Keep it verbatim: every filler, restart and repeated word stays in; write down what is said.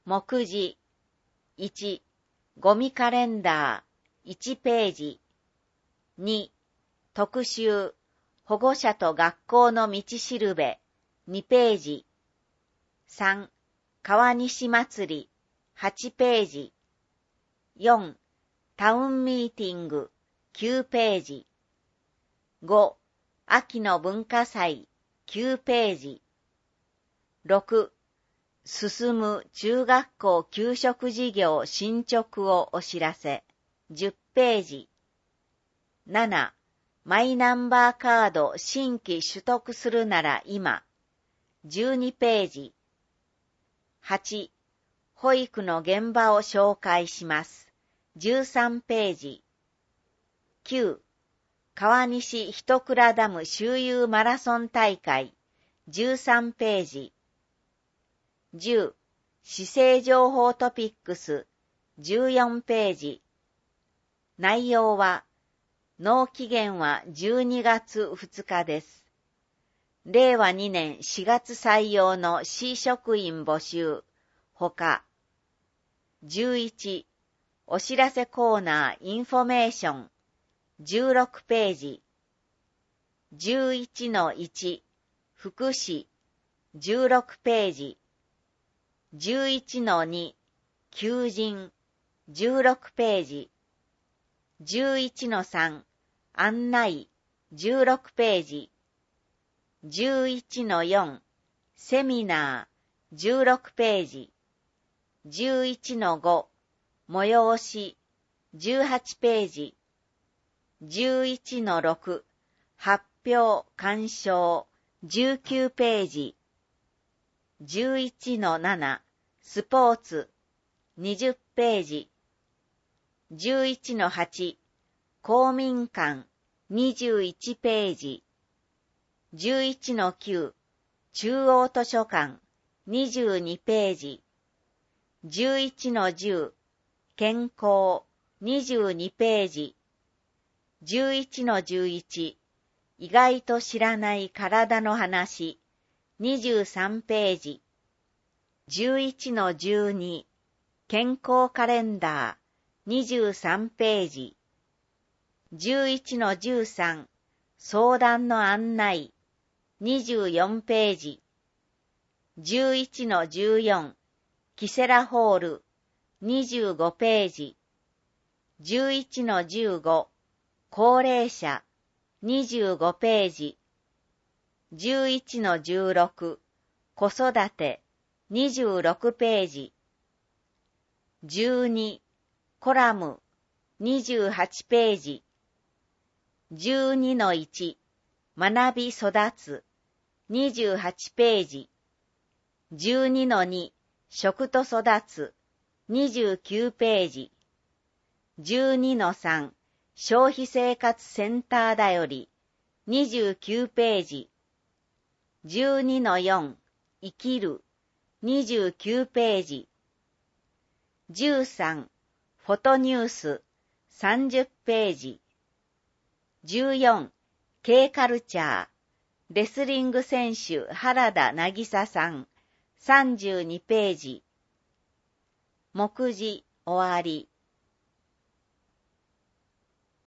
目次いち、ゴミカレンダーいちページ。に、特集保護者と学校の道しるべにページ。さん、川西祭りはちページ。よん、タウンミーティングきゅうページ。ご、秋の文化祭きゅうページ。ろく、進む中学校給食事業進捗をお知らせじゅっページ。なな、マイナンバーカード新規取得するなら今じゅうにページ。はち、保育の現場を紹介しますじゅうさんページ。きゅう、川西一倉ダム周遊マラソン大会じゅうさんページ。じゅう、市政情報トピックスじゅうよんページ。内容は、納期限はじゅうにがつふつかです。れいわにねんしがつ採用の市職員募集、ほか。じゅういち、お知らせコーナーインフォメーションじゅうろくページ。じゅういちのいち、福祉じゅうろくページ。じゅういちのに、求人じゅうろくページ。じゅういちのさん、案内じゅうろくページ。じゅういちのよん、セミナーじゅうろくページ。じゅういちのご、催しじゅうはちページ。じゅういちのろく、発表鑑賞じゅうきゅうページ。じゅういちのなな、スポーツにじゅうページ。じゅういちのはち、公民館にじゅういちページ。じゅういちのきゅう、中央図書館にじゅうにページ。じゅういちのじゅう、健康にじゅうにページ。じゅういちのじゅういち、意外と知らない体の話にじゅうさんページ。じゅういちのじゅうに、健康カレンダーにじゅうさんページ。じゅういちのじゅうさん、相談の案内にじゅうよんページ。じゅういちのじゅうよん、キセラホールにじゅうごページ。じゅういちのじゅうご、高齢者にじゅうごページ。じゅういちのじゅうろく、子育てにじゅうろくページ。じゅうに、コラムにじゅうはちページ。じゅうにのいち、学び育つにじゅうはちページ。じゅうにのに、食と育つにじゅうきゅうページ。じゅうにのさん、消費生活センターだよりにじゅうきゅうページ。じゅうにのよん、生きるにじゅうきゅうページ。じゅうさん、フォトニュースさんじゅうページ。じゅうよん、K カルチャー、レスリング選手原田渚さんさんじゅうにページ。目次終わり。